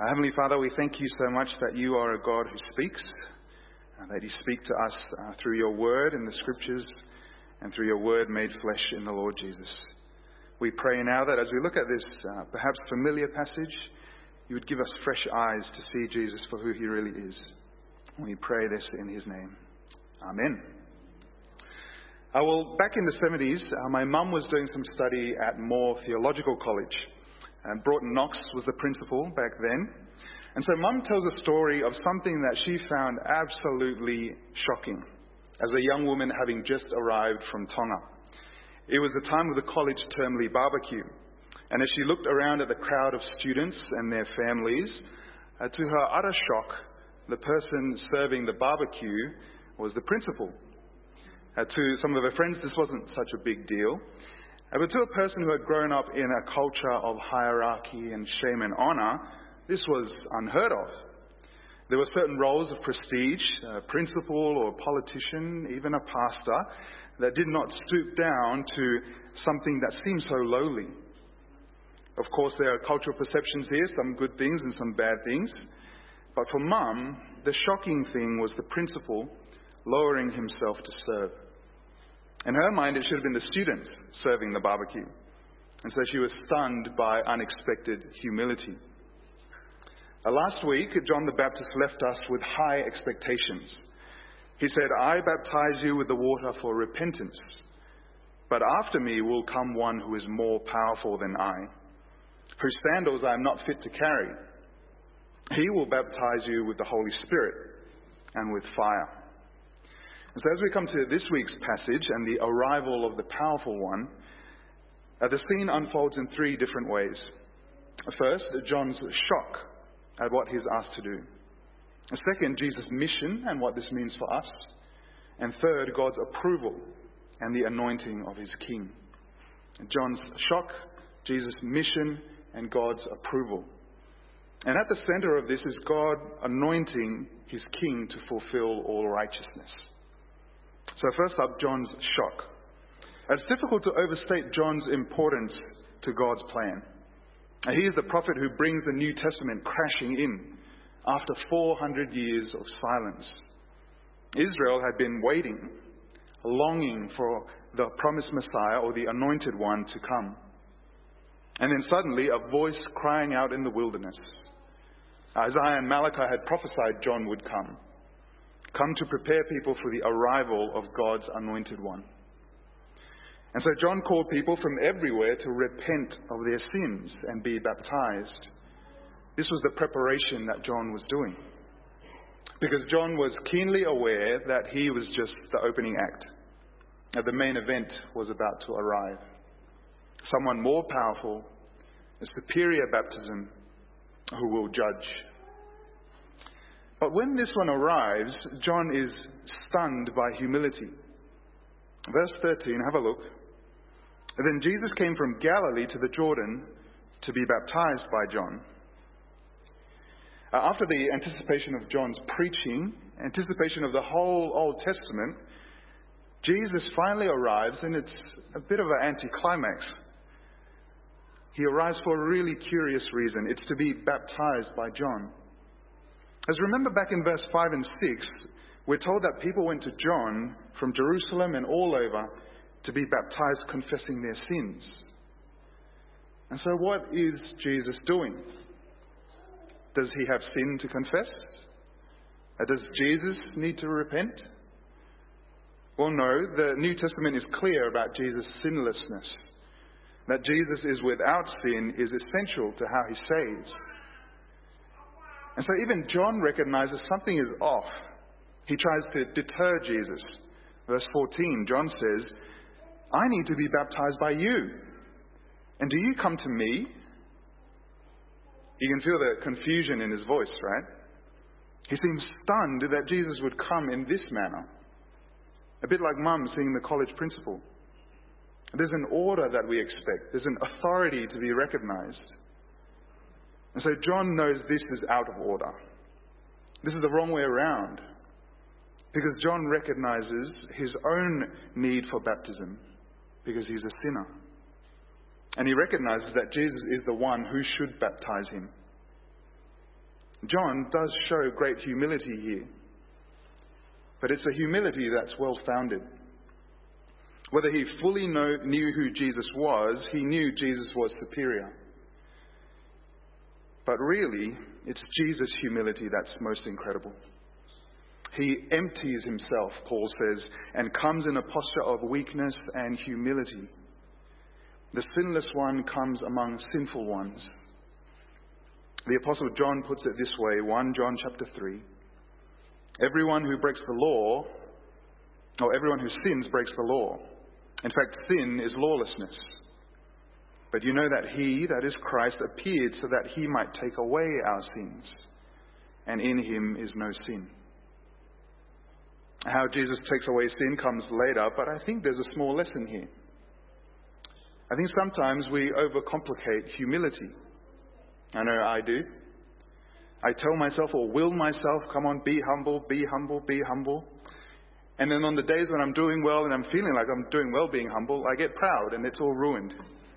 Heavenly Father, we thank you so much that you are a God who speaks, that you speak to us through your word in the scriptures and through your word made flesh in the Lord Jesus. We pray now that as we look at this perhaps familiar passage, you would give us fresh eyes to see Jesus for who he really is. We pray this in his name. Amen. Back in the 70s, my mum was doing some study at Moore Theological College. Broughton Knox was the principal back then. And so Mum tells a story of something that she found absolutely shocking as a young woman having just arrived from Tonga. It was the time of the college termly barbecue. And as she looked around at the crowd of students and their families, to her utter shock, the person serving the barbecue was the principal. To some of her friends, this wasn't such a big deal. But to a person who had grown up in a culture of hierarchy and shame and honour, this was unheard of. There were certain roles of prestige, a principal or a politician, even a pastor, that did not stoop down to something that seemed so lowly. Of course, there are cultural perceptions here, some good things and some bad things. But for Mum, the shocking thing was the principal lowering himself to serve. In her mind, it should have been the students serving the barbecue. And so she was stunned by unexpected humility. Last week, John the Baptist left us with high expectations. He said, "I baptize you with the water for repentance, but after me will come one who is more powerful than I, whose sandals I am not fit to carry. He will baptize you with the Holy Spirit and with fire." And so as we come to this week's passage and the arrival of the powerful one, the scene unfolds in three different ways. First, John's shock at what he's asked to do. Second, Jesus' mission and what this means for us. And third, God's approval and the anointing of his king. John's shock, Jesus' mission, and God's approval. And at the center of this is God anointing his king to fulfill all righteousness. So first up, John's shock. It's difficult to overstate John's importance to God's plan. He is the prophet who brings the New Testament crashing in after 400 years of silence. Israel had been waiting, longing for the promised Messiah or the anointed one to come. And then suddenly a voice crying out in the wilderness. Isaiah and Malachi had prophesied John would come to prepare people for the arrival of God's anointed one. And so John called people from everywhere to repent of their sins and be baptized. This was the preparation that John was doing. Because John was keenly aware that he was just the opening act. That the main event was about to arrive. Someone more powerful, a superior baptism, who will judge. But when this one arrives, John is stunned by humility. Verse 13, have a look. Then Jesus came from Galilee to the Jordan to be baptized by John. After the anticipation of John's preaching, anticipation of the whole Old Testament, Jesus finally arrives, and it's a bit of an anticlimax. He arrives for a really curious reason. It's to be baptized by John. As remember back in verse 5 and 6, we're told that people went to John from Jerusalem and all over to be baptized, confessing their sins. And so what is Jesus doing? Does he have sin to confess? Does Jesus need to repent? Well, no, the New Testament is clear about Jesus' sinlessness. That Jesus is without sin is essential to how he saves. And so even John recognizes something is off. He tries to deter Jesus. Verse 14, John says, "I need to be baptized by you. And do you come to me?" You can feel the confusion in his voice, right? He seems stunned that Jesus would come in this manner. A bit like Mum seeing the college principal. There's an order that we expect. There's an authority to be recognized. And so John knows this is out of order. This is the wrong way around. Because John recognizes his own need for baptism. Because he's a sinner. And he recognizes that Jesus is the one who should baptize him. John does show great humility here. But it's a humility that's well-founded. Whether he fully knew who Jesus was, he knew Jesus was superior. But really, it's Jesus' humility that's most incredible. He empties himself, Paul says, and comes in a posture of weakness and humility. The sinless one comes among sinful ones. The Apostle John puts it this way, 1 John chapter 3. Everyone who breaks the law, or everyone who sins breaks the law. In fact, sin is lawlessness. But you know that he, that is Christ, appeared so that he might take away our sins. And in him is no sin. How Jesus takes away sin comes later, but I think there's a small lesson here. I think sometimes we overcomplicate humility. I know I do. I tell myself or will myself, come on, be humble, be humble, be humble. And then on the days when I'm doing well and I'm feeling like I'm doing well being humble, I get proud and it's all ruined.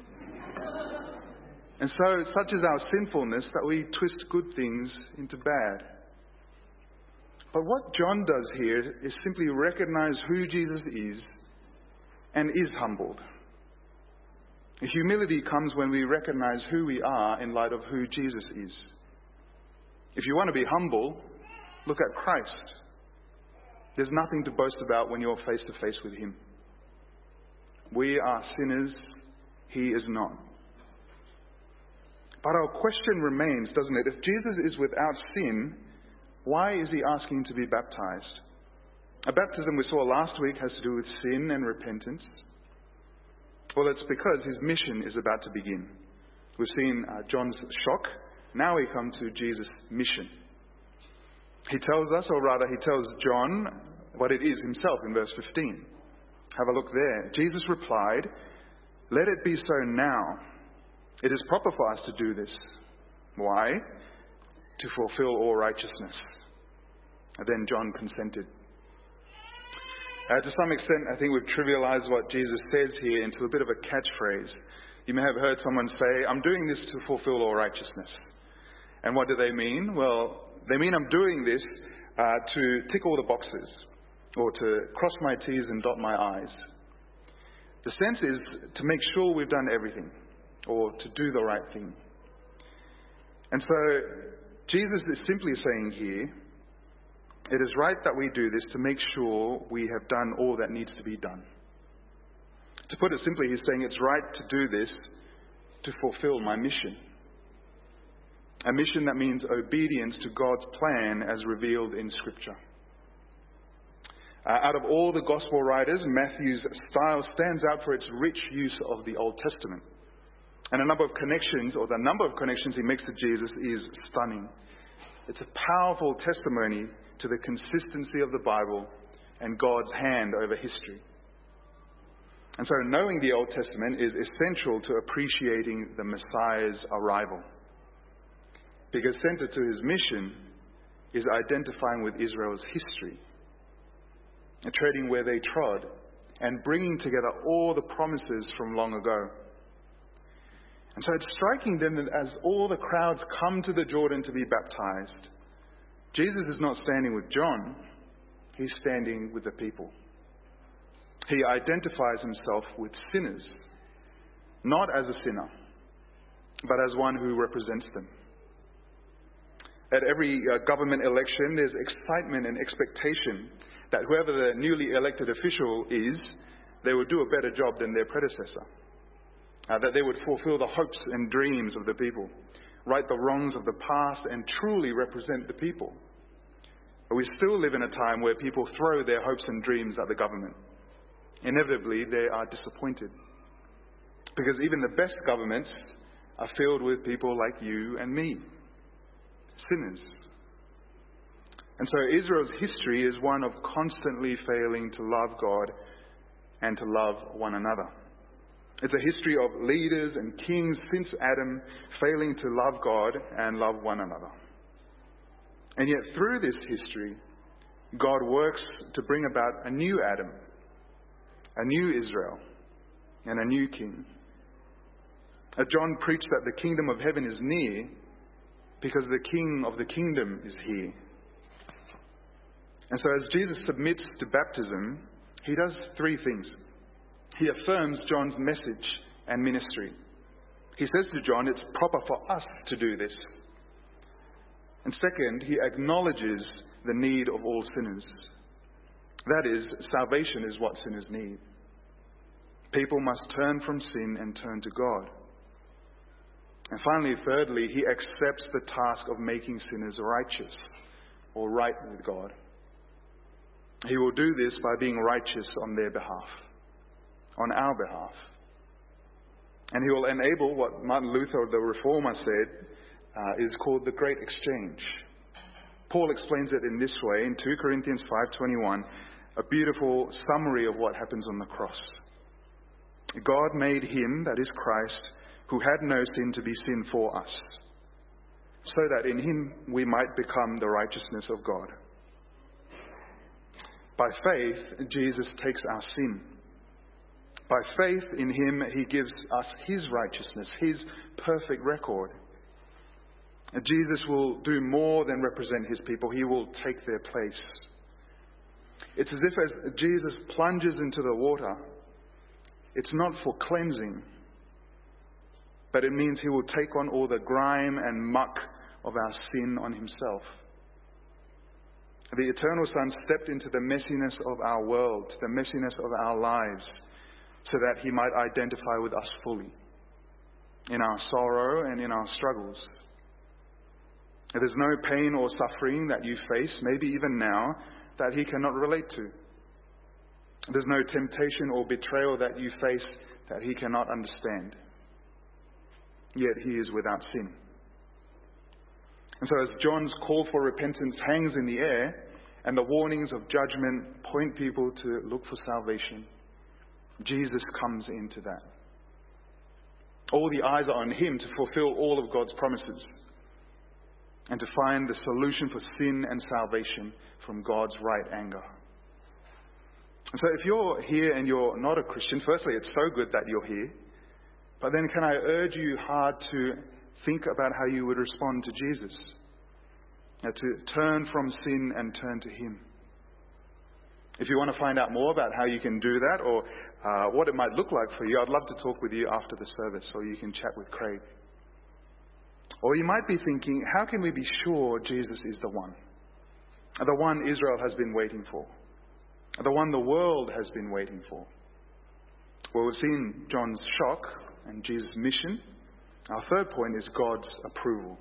And so such is our sinfulness that we twist good things into bad. But what John does here is simply recognize who Jesus is and is humbled. Humility comes when we recognize who we are in light of who Jesus is. If you want to be humble, look at Christ. There's nothing to boast about when you're face to face with him. We are sinners, he is not. But our question remains, doesn't it? If Jesus is without sin, why is he asking to be baptized? A baptism we saw last week has to do with sin and repentance. Well, it's because his mission is about to begin. We've seen John's shock. Now we come to Jesus' mission. He tells us, or rather he tells John, what it is himself in verse 15. Have a look there. Jesus replied, "Let it be so now. It is proper for us to do this." Why? To fulfill all righteousness. And then John consented. To some extent, I think we've trivialized what Jesus says here into a bit of a catchphrase. You may have heard someone say, "I'm doing this to fulfill all righteousness." And what do they mean? Well, they mean I'm doing this to tick all the boxes, or to cross my T's and dot my I's. The sense is to make sure we've done everything, or to do the right thing. And so Jesus is simply saying here, it is right that we do this to make sure we have done all that needs to be done. To put it simply, he's saying it's right to do this to fulfill my mission. A mission that means obedience to God's plan as revealed in Scripture. Out of all the Gospel writers, Matthew's style stands out for its rich use of the Old Testament. And the number of connections he makes to Jesus is stunning. It's a powerful testimony to the consistency of the Bible and God's hand over history. And so knowing the Old Testament is essential to appreciating the Messiah's arrival. Because centered to his mission is identifying with Israel's history, treading where they trod, and bringing together all the promises from long ago. And so it's striking then that as all the crowds come to the Jordan to be baptized, Jesus is not standing with John, he's standing with the people. He identifies himself with sinners, not as a sinner, but as one who represents them. At every government election, there's excitement and expectation that whoever the newly elected official is, they would do a better job than their predecessor. That they would fulfill the hopes and dreams of the people, right the wrongs of the past, and truly represent the people. But we still live in a time where people throw their hopes and dreams at the government. Inevitably, they are disappointed. Because even the best governments are filled with people like you and me, sinners. And so Israel's history is one of constantly failing to love God and to love one another. It's a history of leaders and kings since Adam failing to love God and love one another. And yet through this history, God works to bring about a new Adam, a new Israel, and a new king. John preached that the kingdom of heaven is near because the King of the kingdom is here. And so as Jesus submits to baptism, he does three things. He affirms John's message and ministry. He says to John, it's proper for us to do this. And second, he acknowledges the need of all sinners. That is, salvation is what sinners need. People must turn from sin and turn to God. And finally, thirdly, he accepts the task of making sinners righteous or right with God. He will do this by being righteous on their behalf, on our behalf. And he will enable what Martin Luther, the Reformer, said is called the Great Exchange. Paul explains it in this way in 2 Corinthians 5:21, a beautiful summary of what happens on the cross. God made him, that is Christ, who had no sin to be sin for us, so that in him we might become the righteousness of God. By faith, Jesus takes our sin. By faith in him, he gives us his righteousness, his perfect record. And Jesus will do more than represent his people. He will take their place. It's as if as Jesus plunges into the water, it's not for cleansing, but it means he will take on all the grime and muck of our sin on himself. The eternal Son stepped into the messiness of our world, the messiness of our lives, so that he might identify with us fully in our sorrow and in our struggles. There's no pain or suffering that you face, maybe even now, that he cannot relate to. There's no temptation or betrayal that you face that he cannot understand. Yet he is without sin. And so as John's call for repentance hangs in the air, and the warnings of judgment point people to look for salvation, Jesus comes into that. All the eyes are on him to fulfill all of God's promises and to find the solution for sin and salvation from God's right anger. And so if you're here and you're not a Christian, firstly, it's so good that you're here. But then can I urge you hard to think about how you would respond to Jesus? To turn from sin and turn to him. If you want to find out more about how you can do that or what it might look like for you, I'd love to talk with you after the service, or you can chat with Craig. Or you might be thinking, how can we be sure Jesus is the one Israel has been waiting for, the one the world has been waiting for? Well, we've seen John's shock and Jesus' mission. Our third point is God's approval.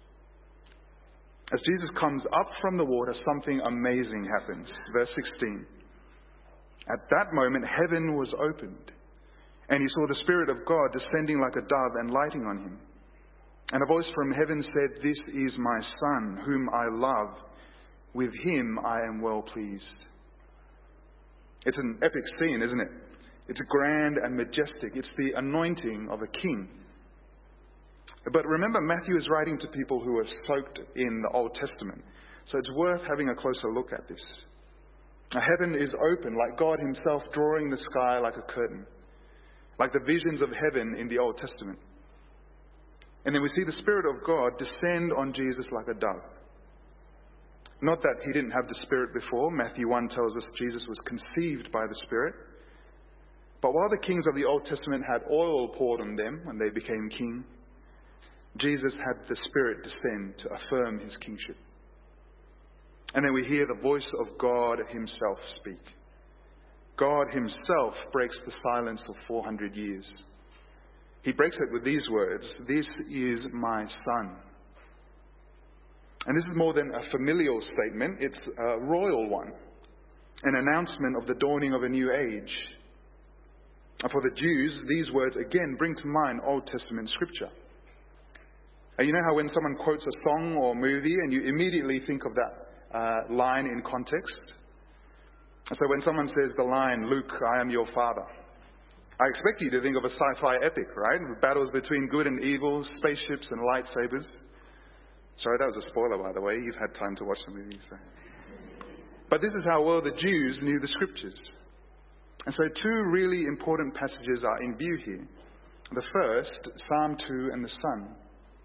As Jesus comes up from the water, something amazing happens. Verse 16. At that moment, heaven was opened, and he saw the Spirit of God descending like a dove and lighting on him. And a voice from heaven said, "This is my Son, whom I love. With him I am well pleased." It's an epic scene, isn't it? It's grand and majestic. It's the anointing of a king. But remember, Matthew is writing to people who are soaked in the Old Testament. So it's worth having a closer look at this. Now, heaven is open, like God himself drawing the sky like a curtain, like the visions of heaven in the Old Testament. And then we see the Spirit of God descend on Jesus like a dove. Not that he didn't have the Spirit before. Matthew 1 tells us Jesus was conceived by the Spirit. But while the kings of the Old Testament had oil poured on them when they became king, Jesus had the Spirit descend to affirm his kingship. And then we hear the voice of God himself speak. God himself breaks the silence of 400 years. He breaks it with these words, "This is my Son." And this is more than a familial statement, it's a royal one, an announcement of the dawning of a new age. And for the Jews, these words again bring to mind Old Testament scripture. And you know how when someone quotes a song or movie and you immediately think of that line in context? And so when someone says the line, "Luke, I am your father," I expect you to think of a sci-fi epic, right? With battles between good and evil, spaceships and lightsabers. Sorry, that was a spoiler, by the way. You've had time to watch the movie. So. But this is how well the Jews knew the scriptures. And so two really important passages are in view here. The first, Psalm 2 and the Son.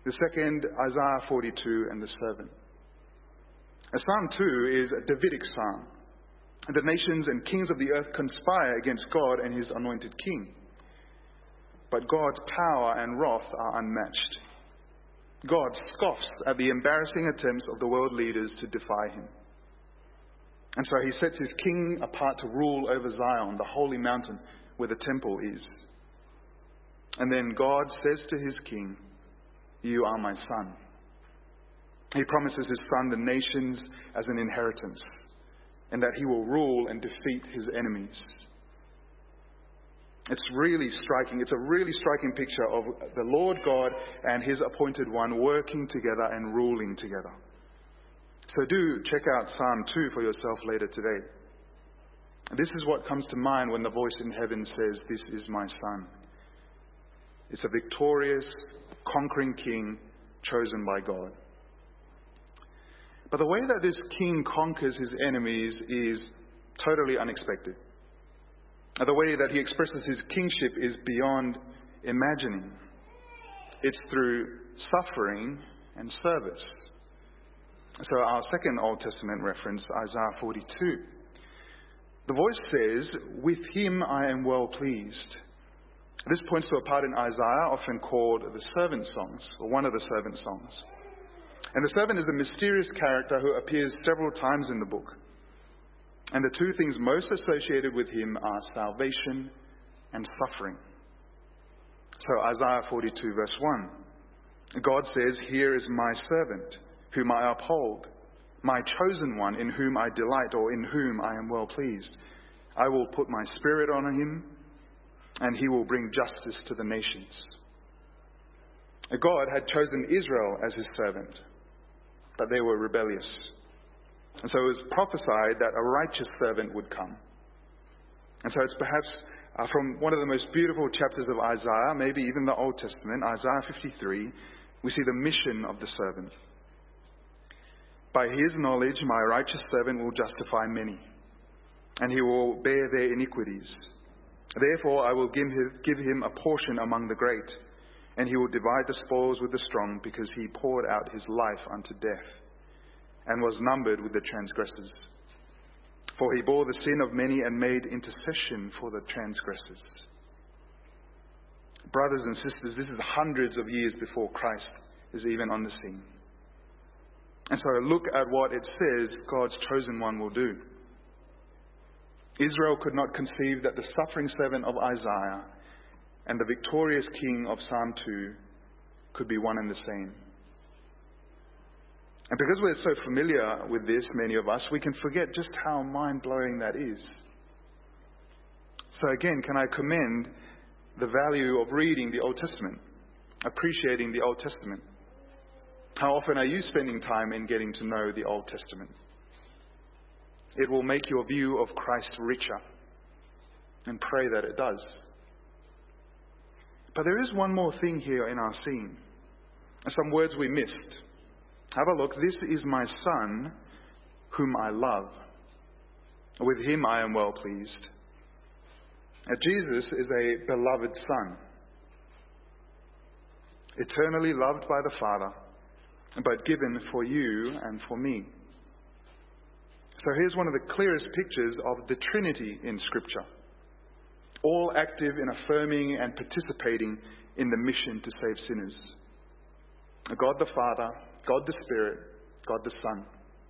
The second, Isaiah 42 and the servant. Psalm 2 is a Davidic psalm. The nations and kings of the earth conspire against God and his anointed king. But God's power and wrath are unmatched. God scoffs at the embarrassing attempts of the world leaders to defy him. And so he sets his king apart to rule over Zion, the holy mountain where the temple is. And then God says to his king, "You are my son." He promises his son the nations as an inheritance, and that he will rule and defeat his enemies. It's really striking. It's a really striking picture of the Lord God and his appointed one working together and ruling together. So do check out Psalm 2 for yourself later today. This is what comes to mind when the voice in heaven says, "This is my son." It's a victorious, conquering king chosen by God. But the way that this king conquers his enemies is totally unexpected. The way that he expresses his kingship is beyond imagining. It's through suffering and service. So our second Old Testament reference, Isaiah 42. The voice says, "With him I am well pleased." This points to a part in Isaiah often called the servant songs, or one of the servant songs. And the servant is a mysterious character who appears several times in the book. And the two things most associated with him are salvation and suffering. So Isaiah 42 verse 1. God says, "Here is my servant, whom I uphold, my chosen one, in whom I delight, or in whom I am well pleased. I will put my spirit on him, and he will bring justice to the nations." God had chosen Israel as his servant, but they were rebellious. And so it was prophesied that a righteous servant would come. And so it's perhaps from one of the most beautiful chapters of Isaiah, maybe even the Old Testament, Isaiah 53, we see the mission of the servant. "By his knowledge, my righteous servant will justify many, and he will bear their iniquities. Therefore I will give him a portion among the great, and he will divide the spoils with the strong, because he poured out his life unto death, and was numbered with the transgressors. For he bore the sin of many and made intercession for the transgressors." Brothers and sisters, this is hundreds of years before Christ is even on the scene. And so look at what it says God's chosen one will do. Israel could not conceive that the suffering servant of Isaiah and the victorious king of Psalm 2 could be one and the same. And because we're so familiar with this, many of us, we can forget just how mind-blowing that is. So again, can I commend the value of reading the Old Testament, appreciating the Old Testament? How often are you spending time in getting to know the Old Testament? It will make your view of Christ richer, and pray that it does. But there is one more thing here in our scene, some words we missed. Have a look. "This is my son, whom I love. With him I am well pleased." Now, Jesus is a beloved son, eternally loved by the Father, but given for you and for me. So here's one of the clearest pictures of the Trinity in Scripture, all active in affirming and participating in the mission to save sinners. God the Father, God the Spirit, God the Son.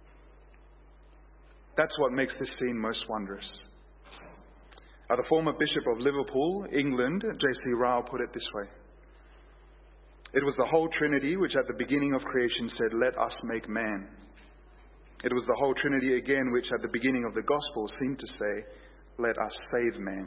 That's what makes this scene most wondrous. The former Bishop of Liverpool, England, J.C. Ryle, put it this way: "It was the whole Trinity which at the beginning of creation said, 'Let us make man.' It was the whole Trinity again which at the beginning of the Gospel seemed to say, 'Let us save man.'"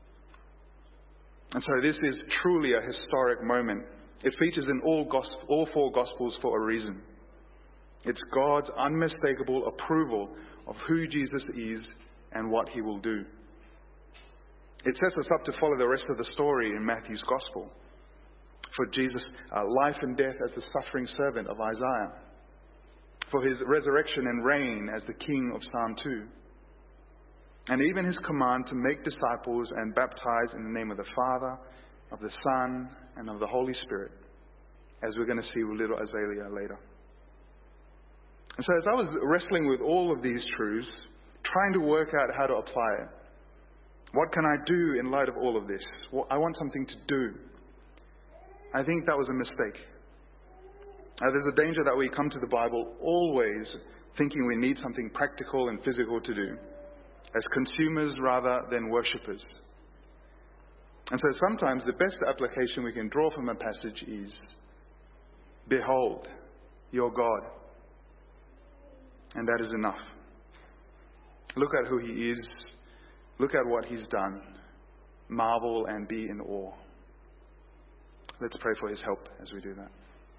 And so this is truly a historic moment. It features in all four Gospels for a reason. It's God's unmistakable approval of who Jesus is and what he will do. It sets us up to follow the rest of the story in Matthew's Gospel, for Jesus' life and death as the suffering servant of Isaiah, for his resurrection and reign as the king of Psalm 2, and even his command to make disciples and baptize in the name of the Father, of the Son, and of the Holy Spirit. as we're going to see with little Azalea later. And so as I was wrestling with all of these truths, trying to work out how to apply it, what can I do in light of all of this? I want something to do. I think that was a mistake. There's a danger that we come to the Bible always thinking we need something practical and physical to do, as consumers rather than worshippers. And so sometimes the best application we can draw from a passage is, behold, your God. And that is enough. Look at who he is. Look at what he's done. Marvel and be in awe. Let's pray for his help as we do that.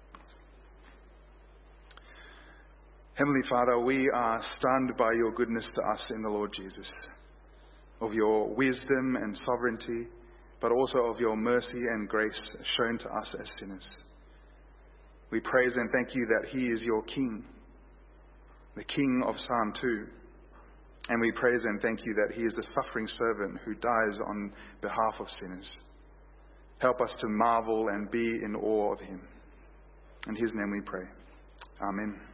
Heavenly Father, we are stunned by your goodness to us in the Lord Jesus, of your wisdom and sovereignty, but also of your mercy and grace shown to us as sinners. We praise and thank you that he is your King, the King of Psalm 2. And we praise and thank you that he is the suffering servant who dies on behalf of sinners. Help us to marvel and be in awe of him. In his name we pray. Amen.